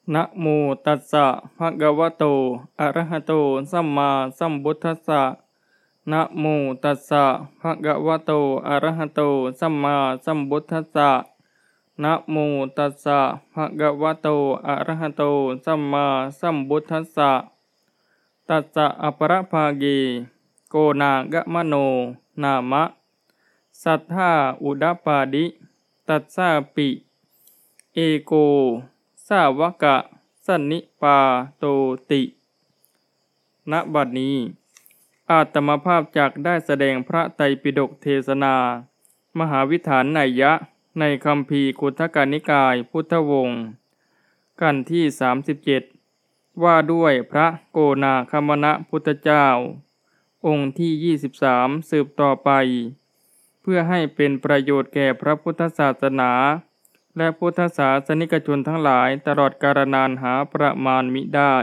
นะโมตัสสะภะคะวะโตอะระหะโตสัมมาสัมพุทธัสสะนะโมตัสสะภะคะวะโตอะระหะโตสัมมาสัมพุทธัสสะนะโมตัสสะภะคะวะโตอะระหะโตสัมมาสัมพุทธัสสะตัสสะอปรภาเกโกนากะมโนนามะสัทธาอุดปาดิตัสสะปิเอโกสาวกะสันนิปาโตติณบัดนี้อาตมาภาพจักได้แสดงพระไตรปิฎกเทศนามหาวิธานนัยยะในคัมภีร์คุทธกนิกายพุทธวงศ์กันที่37ว่าด้วยพระโกนาคมณพุทธเจ้าองค์ที่23สืบต่อไปเพื่อให้เป็นประโยชน์แก่พระพุทธศาสนาและพุทธศาสนิกชนทั้งหลายตลอดกาลนานหาประมาณมิได้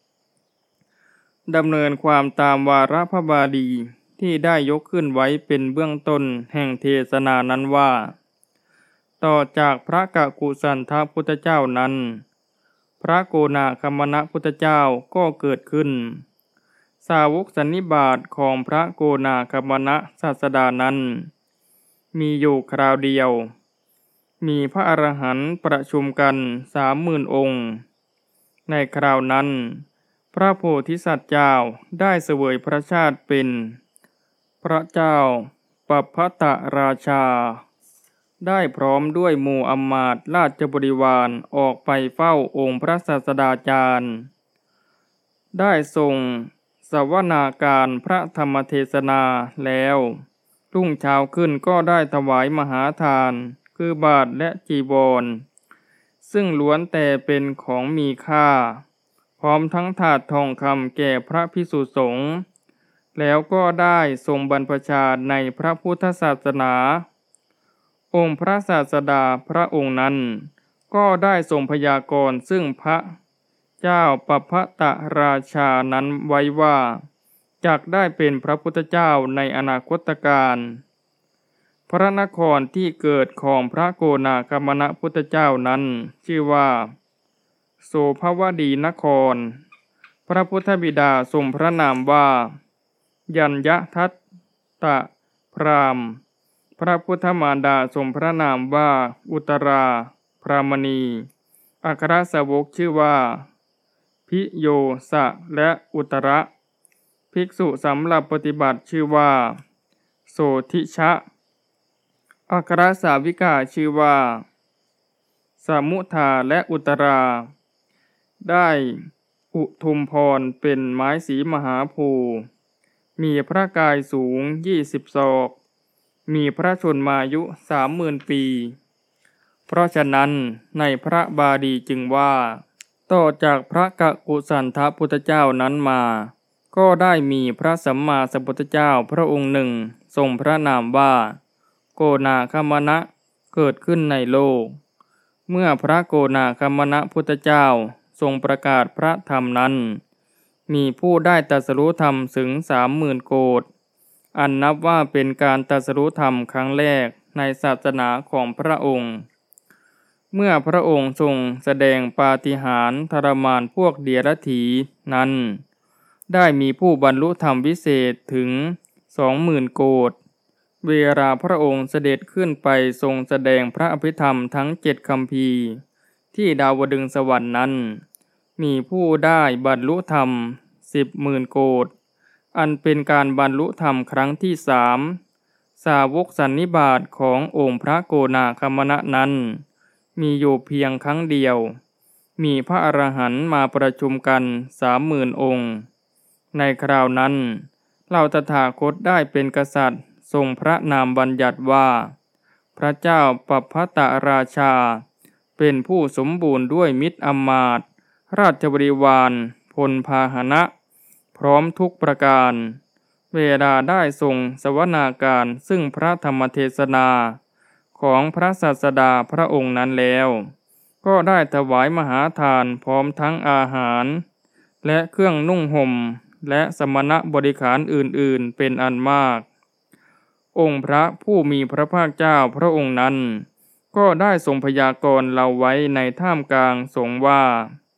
ดำเนินความตามวาระพระบาลีที่ได้ยกขึ้นไว้เป็นเบื้องต้นแห่งเทศนานั้นว่าต่อจากพระกกุสันทพุทธเจ้านั้นพระโกนาคมณพุทธเจ้าก็เกิดขึ้นสาวกสันนิบาตของพระโกนาคมณศาสดานั้นมีอยู่คราวเดียวมีพระอรหันต์ประชุมกัน30,000 องค์ในคราวนั้นพระโพธิสัตว์เจ้าได้เสวยพระชาติเป็นพระเจ้าปัพพตราชาได้พร้อมด้วยหมู่อำมาตย์ราชบริวารออกไปเฝ้าองค์พระศาสดาจารย์ได้ทรงสวนาการพระธรรมเทศนาแล้วรุ่งเช้าขึ้นก็ได้ถวายมหาทานคือบาตรและจีวรซึ่งล้วนแต่เป็นของมีค่าพร้อมทั้งถาดทองคำแก่พระภิกษุสงฆ์แล้วก็ได้ทรงบรรพชาในพระพุทธศาสนาองค์พระศาสดาพระองค์นั้นก็ได้ทรงพยากรณ์ซึ่งพระเจ้าปัพพตราชานั้นไว้ว่าจักได้เป็นพระพุทธเจ้าในอนาคตการพระนครที่เกิดของพระโกนาคมณพุทธเจ้านั้นชื่อว่าโสภวดีนครพระพุทธบิดาทรงพระนามว่ายัญญทัตตะพราหมณ์พระพุทธมารดาทรงพระนามว่าอุตราพรามณีอัครสาวกชื่อว่าพิโยสะและอุตระภิกษุสำหรับปฏิบัติชื่อว่าโสธิชะอัครสาวิกาชื่อว่าสมุทาและอุตราได้อุทุมพรเป็นไม้สีมหาโพธิ์มีพระกายสูง20 ศอกมีพระชนมายุ30,000 ปีเพราะฉะนั้นในพระบาลีจึงว่าต่อจากพระกกุสันทพุทธเจ้านั้นมาก็ได้มีพระสัมมาสัมพุทธเจ้าพระองค์หนึ่งทรงพระนามว่าโกนาคมณะเกิดขึ้นในโลกเมื่อพระโกนาคมณพุทธเจ้าทรงประกาศพระธรรมนั้นมีผู้ได้ตรัสรู้ธรรมถึง30,000 โกฏอันนับว่าเป็นการตรัสรู้ธรรมครั้งแรกในศาสนาของพระองค์เมื่อพระองค์ทรงแสดงปาฏิหาริย์ทรมานพวกเดียรถีนั้นได้มีผู้บรรลุธรรมวิเศษถึง20,000 โกฏเวลาพระองค์เสด็จขึ้นไปทรงแสดงพระอภิธรรมทั้ง7 คัมภีร์ที่ดาวดึงสวรรค์นั้นมีผู้ได้บรรลุธรรม10,000 โกฏอันเป็นการบรรลุธรรมครั้งที่3สาวกสันนิบาตขององค์พระโกนาคมณะนั้นมีอยู่เพียงครั้งเดียวมีพระอรหันต์มาประชุมกัน30,000 องค์ในคราวนั้นเราตถาคตได้เป็นกษัตริย์ทรงพระนามบัญญัติว่าพระเจ้าปัพพตราชาเป็นผู้สมบูรณ์ด้วยมิตรอำมาตย์ราชบริวารพลพาหนะพร้อมทุกประการเวลาได้ทรงสวนาการซึ่งพระธรรมเทศนาของพระศาสดาพระองค์นั้นแล้วก็ได้ถวายมหาทานพร้อมทั้งอาหารและเครื่องนุ่งห่มและสมณบริขารอื่นๆเป็นอันมากองค์พระผู้มีพระภาคเจ้าพระองค์นั้นก็ได้ทรงพยากรณ์เราไว้ในท่ามกลางสงฆ์ว่า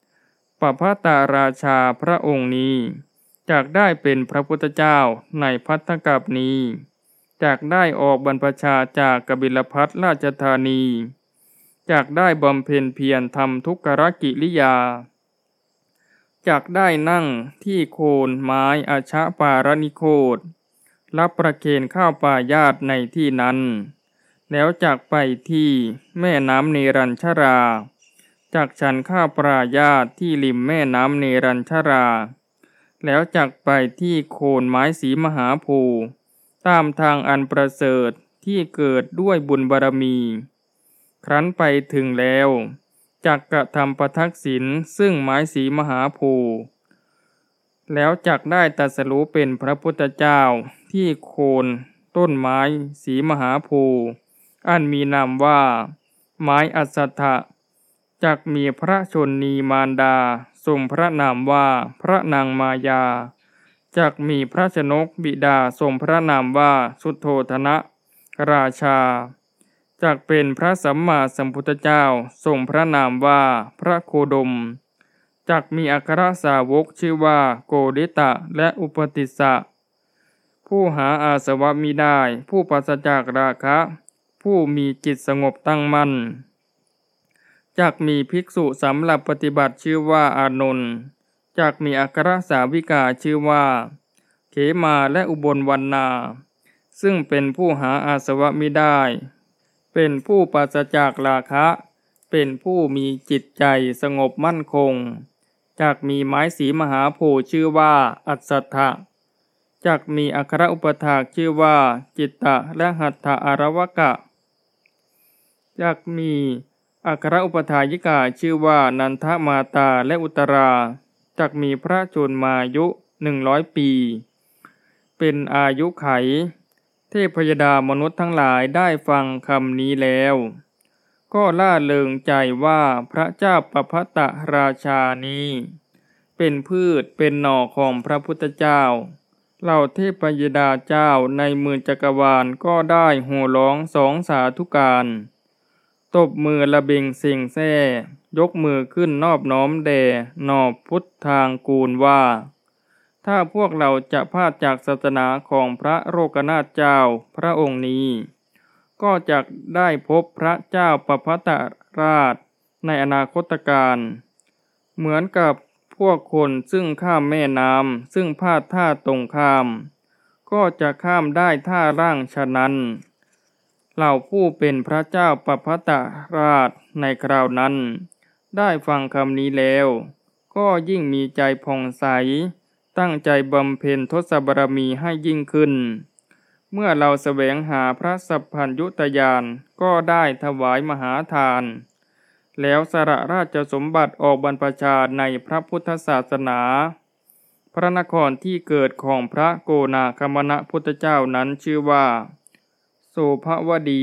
ปภตราชาพระองค์นี้จากได้เป็นพระพุทธเจ้าในภัตตกัปนี้จากได้ออกบรรพชาจากกบิลพัสราชธานีจากได้บำเพ็ญเพียรทำทุกขกิริยาจากได้นั่งที่โคนไม้อาชะปารณิโคตรับประเคนข้าวปายาตในที่นั้นแล้วจากไปที่แม่น้ำเนรัญชราจากฉันข้าวปายาตที่ริมแม่น้ำเนรัญชราแล้วจากไปที่โคนไม้สีมหาโพธิ์ตามทางอันประเสริฐที่เกิดด้วยบุญบารมีครั้นไปถึงแล้วจักกระทำประทักษิณซึ่งไม้สีมหาโพธิ์แล้วจักได้ตรัสรู้เป็นพระพุทธเจ้าที่โคนต้นไม้สีมหาโพธิ์อันมีนามว่าไม้อัสสัทธะจักมีพระชนนีมารดาทรงพระนามว่าพระนางมายาจักมีพระชนกบิดาทรงพระนามว่าสุโธทนะราชาจักเป็นพระสัมมาสัมพุทธเจ้าทรงพระนามว่าพระโคดมจักมีอัครสาวกชื่อว่าโกดิตะและอุปติสสะผู้หาอาสวะมิได้ผู้ปราศจากราคะผู้มีจิตสงบตั้งมั่นจักมีภิกษุสำหรับปฏิบัติชื่อว่าอานนท์จักมีอัครสาวิกาชื่อว่าเขมาและอุบลวรรณาซึ่งเป็นผู้หาอาสวะมิได้เป็นผู้ปราศจากราคะเป็นผู้มีจิตใจสงบมั่นคงจักมีไม้สีมหาโพธิ์ชื่อว่าอัสสัทธะจักมีอัครอุปถากชื่อว่าจิตตะและหัตถอารวกะจักมีอัครอุปถายิกาชื่อว่านันทมาตาและอุตราจักมีพระชนมายุ100 ปีเป็นอายุไขเทพยดามนุษย์ทั้งหลายได้ฟังคำนี้แล้วก็ล่าเริงใจว่าพระเจ้าปภตราชานี้เป็นพืชเป็นหน่อของพระพุทธเจ้าเหล่าเทพยดาเจ้าในหมื่นจักรวาลก็ได้โห่ร้องสองสาธุการตบมือระเบงเซ็งแซ่ยกมือขึ้นนอบน้อมแด่นอบพุทธางกูลว่าถ้าพวกเราจะพลาดจากศาสนาของพระโลกนาถเจ้าพระองค์นี้ก็จะได้พบพระเจ้าปภตราชในอนาคตการเหมือนกับพวกคนซึ่งข้ามแม่น้ำซึ่งพลาดท่าตรงข้ามก็จะข้ามได้ท่าร่างฉะนั้นเหล่าผู้เป็นพระเจ้าปภตราชในคราวนั้นได้ฟังคำนี้แล้วก็ยิ่งมีใจผ่องใสตั้งใจบำเพ็ญทศบารมีให้ยิ่งขึ้นเมื่อเราแสวงหาพระสัพพัญญุตญาณก็ได้ถวายมหาทานแล้วสละราชสมบัติออกบรรพชาในพระพุทธศาสนาพระนครที่เกิดของพระโกนาคมณพุทธเจ้านั้นชื่อว่าโสภวดี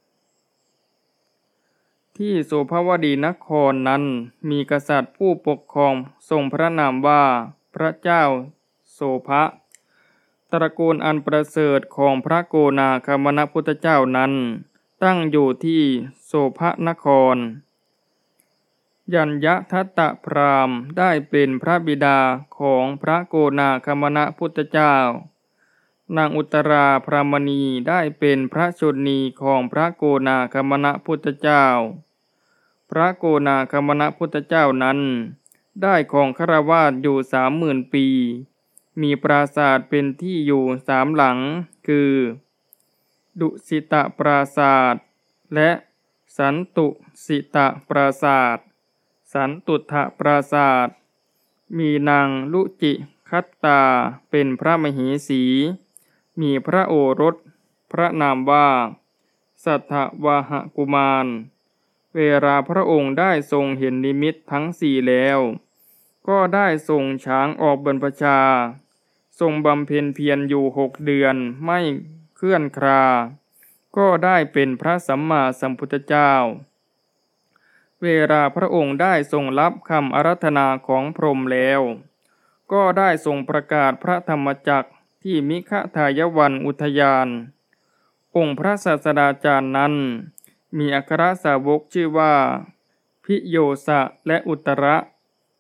ที่โสภวดีนครนั้นมีกษัตริย์ผู้ปกครองทรงพระนามว่าพระเจ้าโสภะตระกูลอันประเสริฐของพระโกนาคมณพุทธเจ้านั้นตั้งอยู่ที่โสภนครยัญญทัตตพราหมณ์ได้เป็นพระบิดาของพระโกนาคมณพุทธเจ้านางอุตราพรามณีได้เป็นพระชนนีของพระโกนาคมณพุทธเจ้าพระโกนาคมณพุทธเจ้านั้นได้ครองคฤหัสถ์อยู่30,000 ปีมีปราสาทเป็นที่อยู่3 หลังคือดุสิตปราสาทและสันตุสิตปราสาทสันตุถปราสาทมีนางลุจิคัตตาเป็นพระมเหสีมีพระโอรสพระนามว่าสัทธวาหกุมารเวลาพระองค์ได้ทรงเห็นนิมิตทั้ง4แล้วก็ได้ส่งช้างออกบรรพชาทรงบำเพ็ญเพียรอยู่6 เดือนไม่เคลื่อนคลาก็ได้เป็นพระสัมมาสัมพุทธเจ้าเวลาพระองค์ได้ทรงรับคำอาราธนาของพรหมแล้วก็ได้ทรงประกาศพระธรรมจักรที่มิคทายวันอุทยานองค์พระศาสดาจารย์นั้นมีอัครสาวกชื่อว่าพิโยสะและอุตระ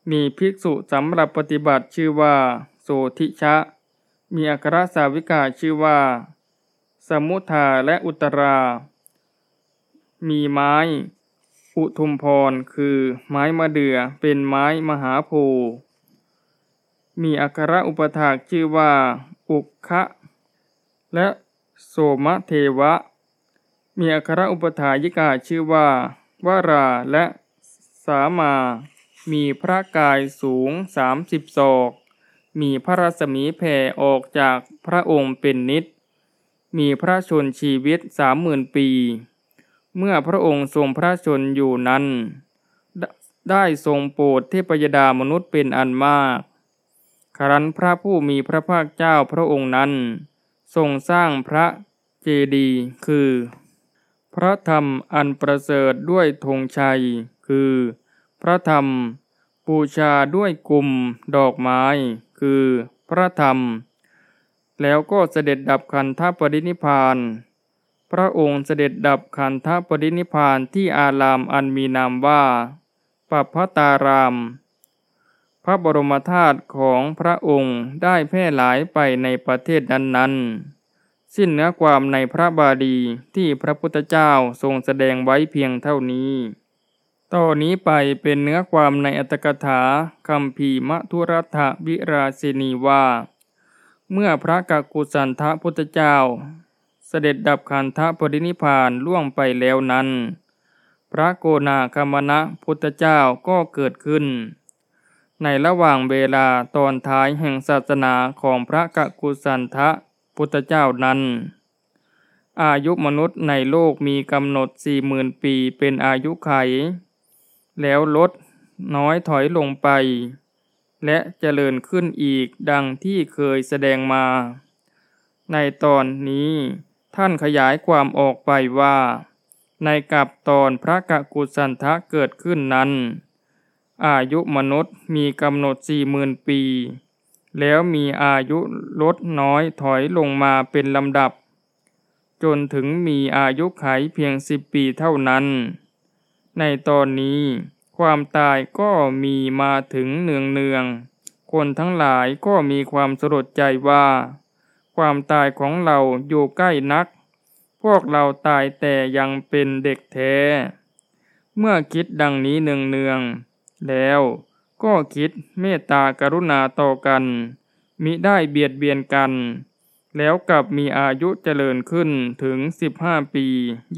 มีภิกษุสำหรับปฏิบัติชื่อว่าโสธิชะมีอัครสาวิกาชื่อว่าสมุทาและอุตรา มีไม้อุทุมพรคือไม้มะเดื่อเป็นไม้มหาโพธิ์มีอัครอุปถากชื่อว่าอุคะและโสมเทวะมีอัครอุปถายิกาชื่อว่าวราและสามามีพระกายสูง30 ศอกมีพระรัศมีแผ่ออกจากพระองค์เป็นนิจมีพระชนชีวิต30,000 ปีเมื่อพระองค์ทรงพระชนอยู่นั้นได้ทรงโปรดเทพยดามนุษย์เป็นอันมากครั้นพระผู้มีพระภาคเจ้าพระองค์นั้นทรงสร้างพระเจดีย์คือพระธรรมอันประเสริฐด้วยธงชัยคือพระธรรมบูชาด้วยกุมดอกไม้คือพระธรรมแล้วก็เสด็จดับขันธปรินิพพานพระองค์เสด็จดับขันธปรินิพพานที่อารามอันมีนามว่าปัพพตาราม พระบรมธาตุของพระองค์ได้แพร่หลายไปในประเทศนั้นๆสิ้นเนื้อความในพระบาลีที่พระพุทธเจ้าทรงแสดงไว้เพียงเท่านี้ต่อนนี้ไปเป็นเนื้อความในอัตถกถาคัมภีร์มัทุรัฐวิราชินีว่าเมื่อพระกักกุสันทพุทธเจ้าเสด็จดับขันธปรินิพพานล่วงไปแล้วนั้นพระโกนาคัมมนะพุทธเจ้าก็เกิดขึ้นในระหว่างเวลาตอนท้ายแห่งศาสนาของพระกักกุสันทพุทธเจ้านั้นอายุมนุษย์ในโลกมีกำหนด 40,000 ปีเป็นอายุไขแล้วลดน้อยถอยลงไปและเจริญขึ้นอีกดังที่เคยแสดงมาในตอนนี้ท่านขยายความออกไปว่าในกับตอนพระกักกุสันทะเกิดขึ้นนั้นอายุมนุษย์มีกำหนด 40,000 ปีแล้วมีอายุลดน้อยถอยลงมาเป็นลำดับจนถึงมีอายุไขเพียง10 ปีเท่านั้นในตอนนี้ความตายก็มีมาถึงเนืองๆคนทั้งหลายก็มีความสลดใจว่าความตายของเราอยู่ใกล้นักพวกเราตายแต่ยังเป็นเด็กแท้เมื่อคิดดังนี้เนืองๆแล้วก็คิดเมตตากรุณาต่อกันมิได้เบียดเบียนกันแล้วกลับมีอายุเจริญขึ้นถึง15 ปี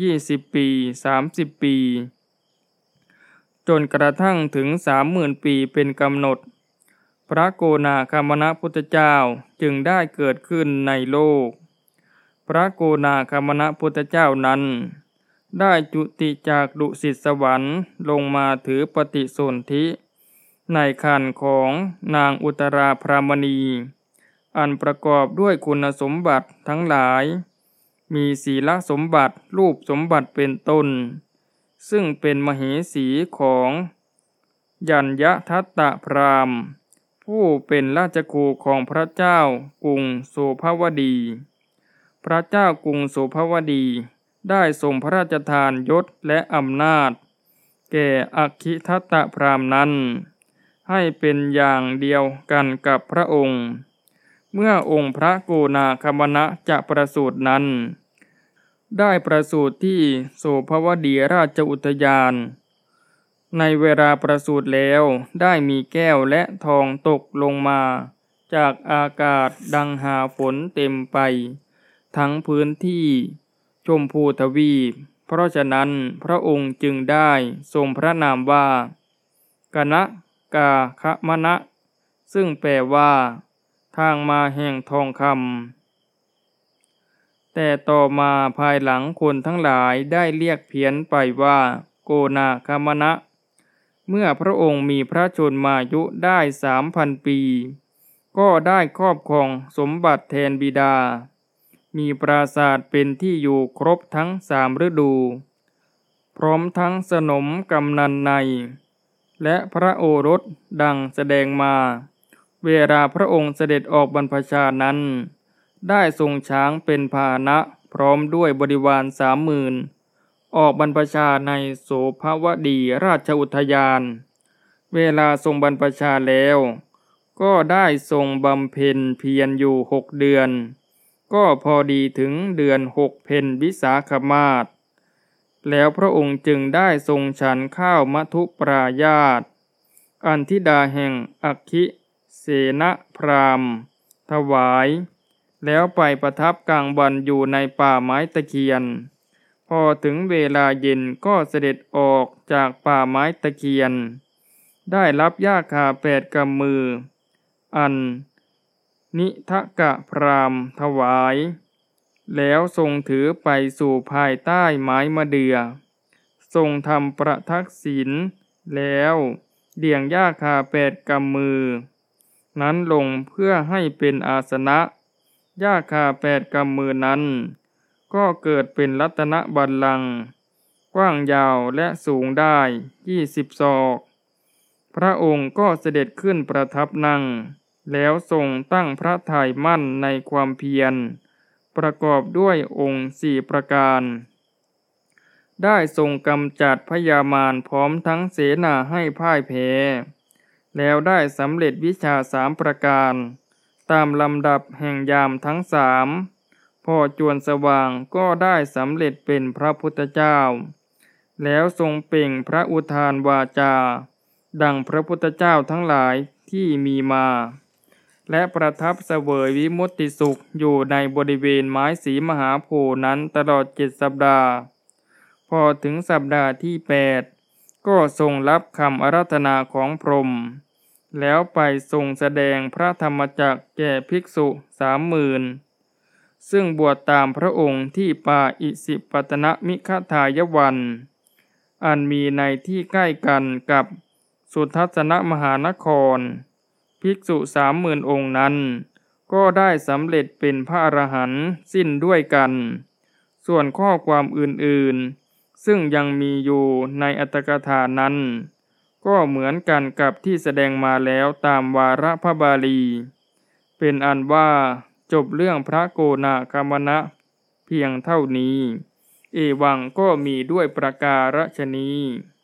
20 ปี30 ปีจนกระทั่งถึง 30,000 ปีเป็นกำหนดพระโกนาคัมมนะพุทธเจ้าจึงได้เกิดขึ้นในโลกพระโกนาคัมมนะพุทธเจ้านั้นได้จุติจากดุสิตสวรรค์ลงมาถือปฏิสนธิในครรภ์ของนางอุตราพรามณีอันประกอบด้วยคุณสมบัติทั้งหลายมีศีลสมบัติรูปสมบัติเป็นต้นซึ่งเป็นมเหสีของยัญญทัตตพราหมณ์ผู้เป็นราชครูของพระเจ้ากรุงโสภวดีพระเจ้ากรุงโสภวดีได้ทรงพระราชทานยศและอำนาจแก่อคิทัตตพราหมณ์นั้นให้เป็นอย่างเดียวกันกับพระองค์เมื่อองค์พระโกนาคัมมนะจะประสูตินั้นได้ประสูติที่โสภวดีราชอุทยานในเวลาประสูติแล้วได้มีแก้วและทองตกลงมาจากอากาศดังหาฝนเต็มไปทั้งพื้นที่ชมพูทวีปเพราะฉะนั้นพระองค์จึงได้ทรงพระนามว่ากนกาคะมนะซึ่งแปลว่าทางมาแห่งทองคำแต่ต่อมาภายหลังคนทั้งหลายได้เรียกเพี้ยนไปว่าโกนาคัมมนะเมื่อพระองค์มีพระชนมายุได้ 3,000 ปีก็ได้ครอบครองสมบัติแทนบิดามีปราสาทเป็นที่อยู่ครบทั้ง3 ฤดูพร้อมทั้งสนมกำนันในและพระโอรสดังแสดงมาเวลาพระองค์เสด็จออกบรรพชานั้นได้ทรงช้างเป็นพาหนะพร้อมด้วยบริวาร 30,000ออกบรรพชาในโสภวดีราชอุทยานเวลาทรงบรรพชาแล้วก็ได้ทรงบำเพ็ญเพียรอยู่6 เดือน ก็พอดีถึงเดือน6เพ็ญวิสาขมาสแล้วพระองค์จึงได้ทรงฉันข้าวมัทุปรายาสอันธิดาแห่งอัคคิเสนพราหมณ์ถวายแล้วไปประทับกลางวันอยู่ในป่าไม้ตะเคียนพอถึงเวลาเย็นก็เสด็จออกจากป่าไม้ตะเคียนได้รับหญ้าคา8 กำมืออันนิทกะพราหมณ์ถวายแล้วทรงถือไปสู่ภายใต้ไม้มะเดื่อทรงทำประทักษิณแล้วเดี่ยงหญ้าคา8 กำมือนั้นลงเพื่อให้เป็นอาสนะหญ้าคา8 กำมือนั้นก็เกิดเป็นรัตนบัลลังก์กว้างยาวและสูงได้20 ศอกพระองค์ก็เสด็จขึ้นประทับนั่งแล้วทรงตั้งพระทัยมั่นในความเพียรประกอบด้วยองค์4 ประการได้ทรงกำจัดพยามารพร้อมทั้งเสนาให้พ่ายแพ้แล้วได้สำเร็จวิชา3 ประการตามลำดับแห่งยามทั้ง3พอจวนสว่างก็ได้สำเร็จเป็นพระพุทธเจ้าแล้วทรงเปล่งพระอุทานวาจาดังพระพุทธเจ้าทั้งหลายที่มีมาและประทับเสวยวิมุตติสุขอยู่ในบริเวณไม้สีมหาโพธิ์นั้นตลอด7 สัปดาห์พอถึงสัปดาห์ที่8ก็ทรงรับคำอาราธนาของพรหมแล้วไปทรงแสดงพระธรรมจักรแก่ภิกษุ 30,000ซึ่งบวชตามพระองค์ที่ป่าอิสิปตนมิคทายวันอันมีในที่ใกล้กันกับสุทัศนมหานครภิกษุ 30,000 องค์นั้นก็ได้สำเร็จเป็นพระอรหันต์สิ้นด้วยกันส่วนข้อความอื่นๆซึ่งยังมีอยู่ในอัตถกถานั้นก็เหมือนกันกับที่แสดงมาแล้วตามวาระพระบาลีเป็นอันว่าจบเรื่องพระโกนาคัมมนะเพียงเท่านี้เอวังก็มีด้วยประการฉนี้